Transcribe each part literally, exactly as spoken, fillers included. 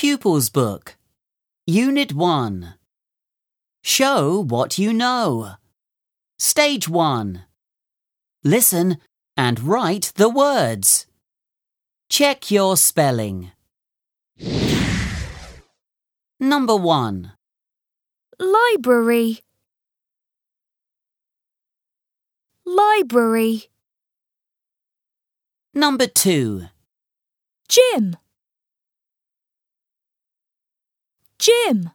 Pupils Book, Unit one. Show what you know. Stage one. Listen and write the words. Check your spelling. Number one. Library. Library. Number two. Gym. Gym.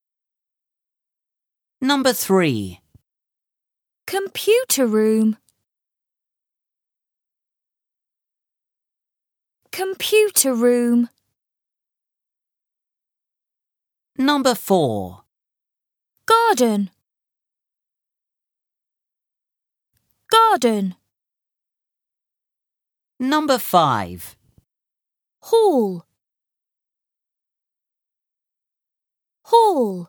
Number three. Computer room. Computer room. Number four. Garden. Garden. Number five. Hall. Hall.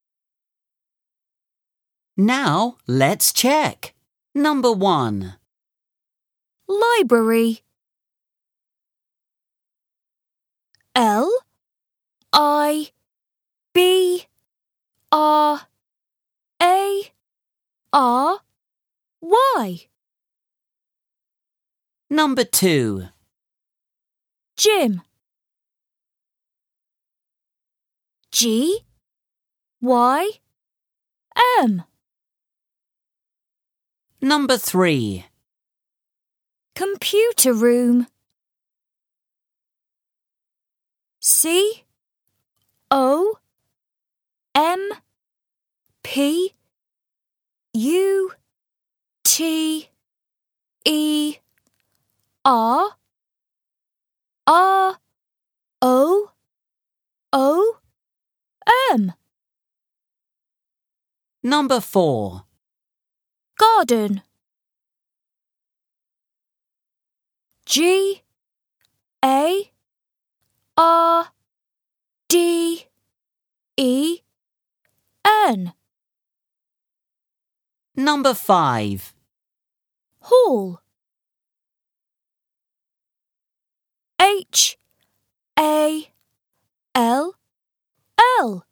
Now let's check. Number one. Library. L I B R A R Y. Number two. Gym. G Y M. Number three. Computer room. C O M P U T E R R O O M. Number four. Garden. G A R D E N. Number five. Hall. H A L L.